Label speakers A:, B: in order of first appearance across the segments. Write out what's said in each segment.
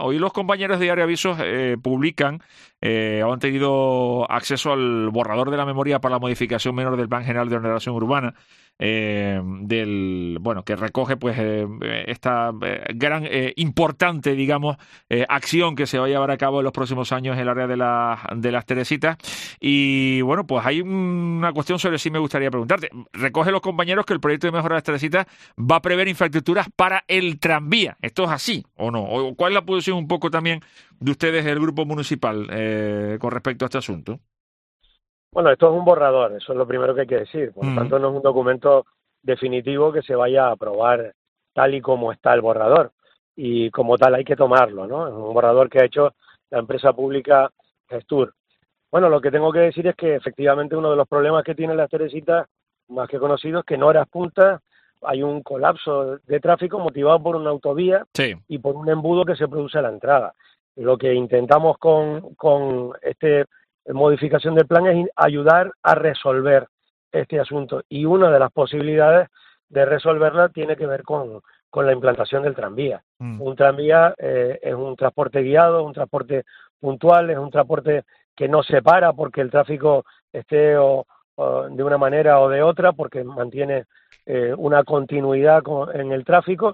A: hoy los compañeros de Diario Avisos publican, han tenido acceso al borrador de la memoria para la modificación menor del Plan General de Ordenación Urbana, que recoge pues esta gran importante, digamos, acción que se va a llevar a cabo en los próximos años en el área de las Teresitas. Y bueno, pues hay una cuestión sobre sí me gustaría preguntarte. Recoge los compañeros que el proyecto de mejora de las Teresitas va a prever infraestructuras para el tranvía. ¿Esto es así o no? ¿O cuál es la posición un poco también de ustedes del grupo municipal con respecto a este asunto?
B: Bueno, esto es un borrador, eso es lo primero que hay que decir. Por lo tanto, no es un documento definitivo que se vaya a aprobar tal y como está el borrador. Y como tal hay que tomarlo, ¿no? Es un borrador que ha hecho la empresa pública Gestur. Bueno, lo que tengo que decir es que efectivamente uno de los problemas que tienen las Teresitas, más que conocidos, es que en horas puntas hay un colapso de tráfico motivado por una autovía y por un embudo que se produce a la entrada. Lo que intentamos con esta modificación del plan es ayudar a resolver este asunto. Y una de las posibilidades de resolverla tiene que ver con la implantación del tranvía. Un tranvía es un transporte guiado, un transporte puntual, es un transporte que no se para porque el tráfico esté o de una manera o de otra, porque mantiene una continuidad en el tráfico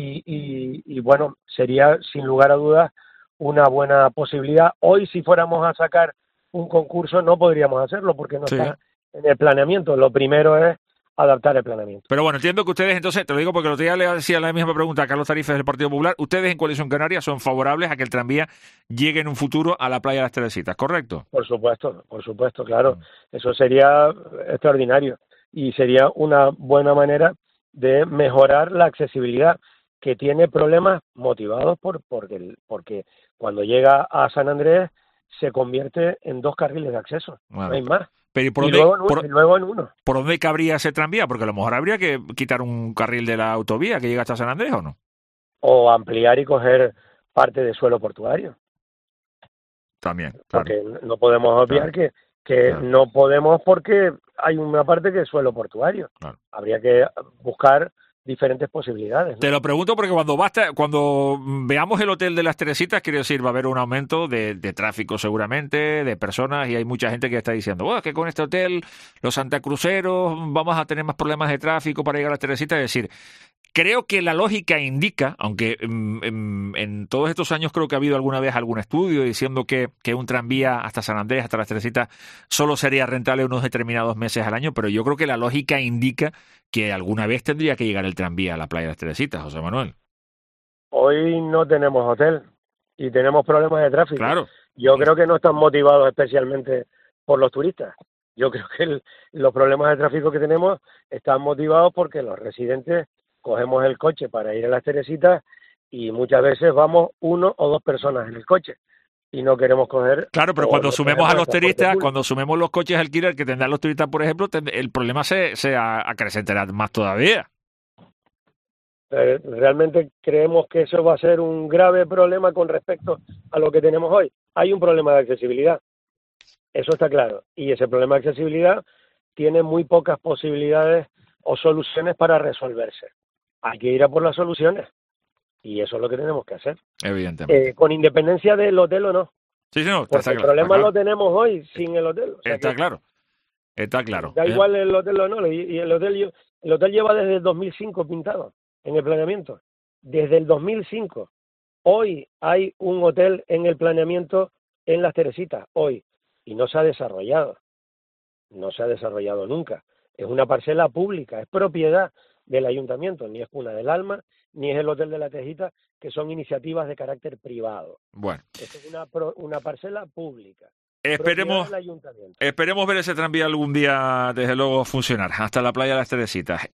B: y bueno, sería sin lugar a dudas una buena posibilidad. Hoy si fuéramos a sacar un concurso no podríamos hacerlo porque no está en el planeamiento. Lo primero es adaptar el planeamiento.
A: Pero bueno, entiendo que ustedes, entonces, te lo digo porque el otro día le hacía la misma pregunta a Carlos Tarifes del Partido Popular, ustedes en Coalición Canaria son favorables a que el tranvía llegue en un futuro a la playa de las Teresitas, ¿correcto?
B: Por supuesto, claro. Eso sería extraordinario y sería una buena manera de mejorar la accesibilidad, que tiene problemas motivados porque cuando llega a San Andrés se convierte en 2 carriles de acceso, no hay más.
A: Pero
B: y luego en uno.
A: ¿Por dónde cabría ese tranvía? Porque a lo mejor habría que quitar un carril de la autovía que llega hasta San Andrés, ¿o no?
B: O ampliar y coger parte de suelo portuario.
A: También, claro.
B: Porque no podemos obviar que no podemos porque hay una parte que es suelo portuario. Claro. Habría que buscar diferentes posibilidades, ¿no?
A: Te lo pregunto porque cuando veamos el hotel de las Teresitas, quiero decir, va a haber un aumento de tráfico seguramente, de personas, y hay mucha gente que está diciendo, bueno, es que con este hotel, los santacruceros, vamos a tener más problemas de tráfico para llegar a las Teresitas. Es decir, creo que la lógica indica, aunque en todos estos años creo que ha habido alguna vez algún estudio diciendo que un tranvía hasta San Andrés, hasta las Teresitas, solo sería rentable unos determinados meses al año, pero yo creo que la lógica indica que alguna vez tendría que llegar el tranvía a la playa de las Teresitas, José Manuel.
B: Hoy no tenemos hotel y tenemos problemas de tráfico.
A: Claro.
B: Yo creo que no están motivados especialmente por los turistas. Yo creo que los problemas de tráfico que tenemos están motivados porque los residentes cogemos el coche para ir a las Teresitas y muchas veces vamos 1 o 2 personas en el coche y no queremos coger...
A: Claro, pero cuando sumemos a los turistas, cuando sumemos los coches alquiler que tendrán los turistas, por ejemplo, el problema se acrecentará más todavía.
B: ¿Realmente creemos que eso va a ser un grave problema con respecto a lo que tenemos hoy? Hay un problema de accesibilidad, eso está claro, y ese problema de accesibilidad tiene muy pocas posibilidades o soluciones para resolverse. Hay que ir a por las soluciones y eso es lo que tenemos que hacer.
A: Evidentemente.
B: Con independencia del hotel o no.
A: Sí, no,
B: porque el problema lo tenemos hoy sin el hotel. O sea
A: está claro.
B: Da igual el hotel o no, y el hotel lleva desde el 2005 pintado en el planeamiento. Desde el 2005. Hoy hay un hotel en el planeamiento en las Teresitas, hoy, y no se ha desarrollado. No se ha desarrollado nunca. Es una parcela pública, es propiedad del ayuntamiento, ni es Cuna del Alma, ni es el Hotel de la Tejita, que son iniciativas de carácter privado.
A: Bueno.
B: Esto es una parcela pública.
A: Esperemos ver ese tranvía algún día, desde luego, funcionar hasta la playa de las Teresitas.